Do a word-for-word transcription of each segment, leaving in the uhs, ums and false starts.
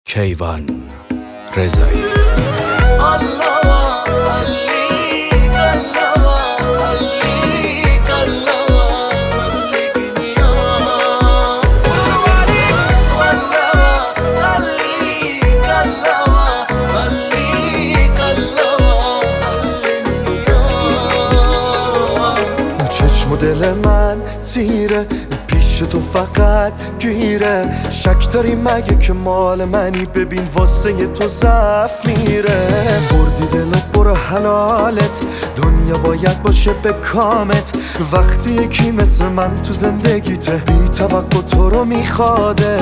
کیوان رضایی. چشم و دل من زیره پیش تو فقط گیره، شک داری مگه که مال منی؟ ببین واسه تو ضعف میره. بردی دل و برو حلالت، دنیا باید باشه به کامت. وقتی یکی مثل من تو زندگیته بی توقع تو رو میخوادت.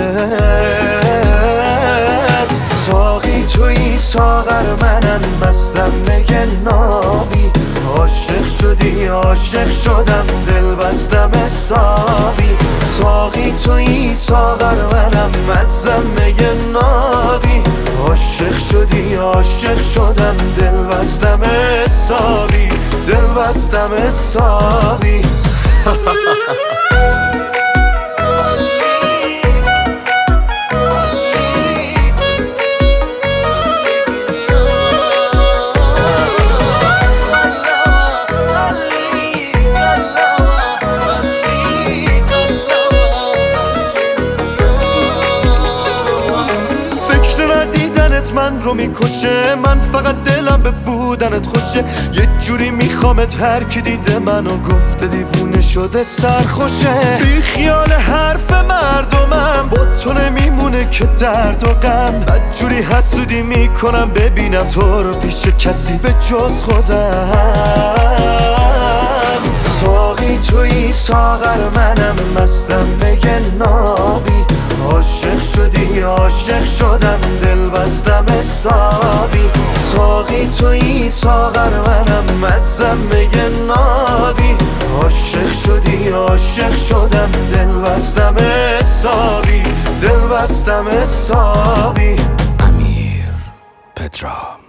ساقی توی ساغر منم، مستم میگه نابی. عاشق شدی عاشق شدم، دل بستم حسابی. ساقی توی ساغر منم، مستم میگه نابی. عاشق شدی عاشق شدم، دل بستم حسابی. دل بستم حسابی. من رو میکشه، من فقط دلم به بودنت خوشه. یه جوری میخوامت، هر کی دیده منو گفته دیوونه شده سرخوشه. بی خیال حرف مردمم، با تو نمیمونه که درد و غم. بدجوری حسودی میکنم ببینم تو رو پیش کسی به جز خودم. ساقی توی ساغر منم، مستم بگه نابی. عاشق شدی عاشق شدم، دل بستم حسابی. ساقی توی ساغر منم، مستم بگه نابی. عاشق شدی عاشق شدم، دل بستم حسابی. دل بستم حسابی. امیر پدرام.